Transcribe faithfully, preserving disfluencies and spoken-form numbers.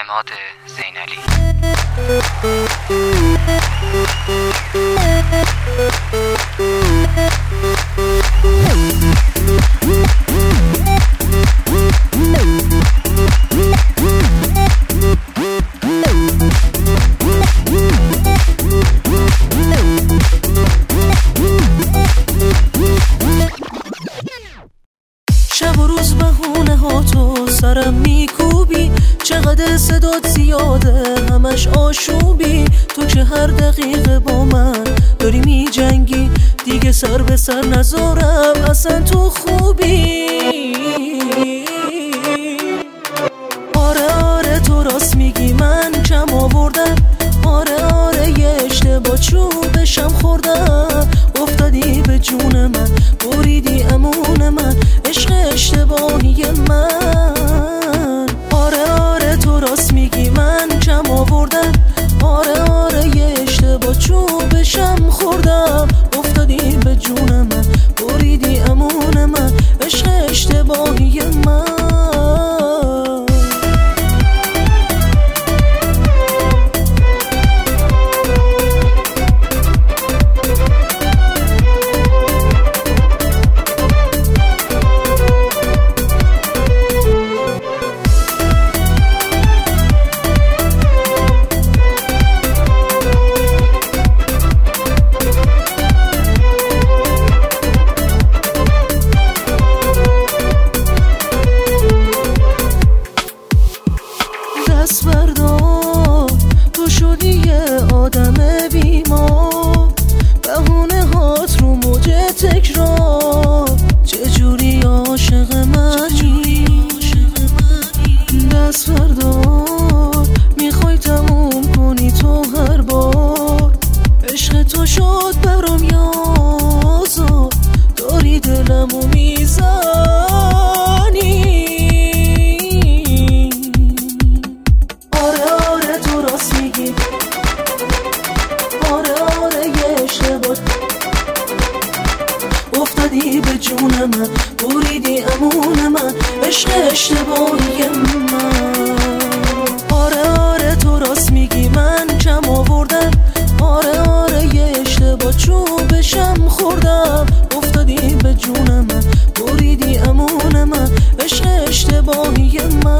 عماد زینالی. شب و روز بهونه ها تو سرم میکوبی، چقدر صدات زیاده همش آشوبی. تو که هر دقیقه با من داری می جنگی، دیگه سر به سر نذارم اصلا تو خوبی. آره آره تو راست میگی من کم آوردم، آره آره یه اشتباه چوبشم خوردم. افتادی به جون من، بریدی امون من، عشق اشتباهی من. آره آره تو راست میگی من کم آوردم، آره آره یه اشتباه چوبشم خوردم. افتادی به جون من، بریدی امون من، عشق اشتباهی من. دست بردار تو شدی یه آدم بیمار، بهونه هات رو موج تکرار. چجوری عاشق منی؟ دست بردار میخوای تموم کنی تو هر بار. عشق تو شد برام یازار، داری دلمو میزنی. افتادی به جون من، بریدی امون من، عشق اشتباهی من. آره آره تو راست میگی من کم آوردم، آره آره یه اشتباه چوبشم خوردم. افتادی به جون من، بریدی امون من، عشق اشتباهی من.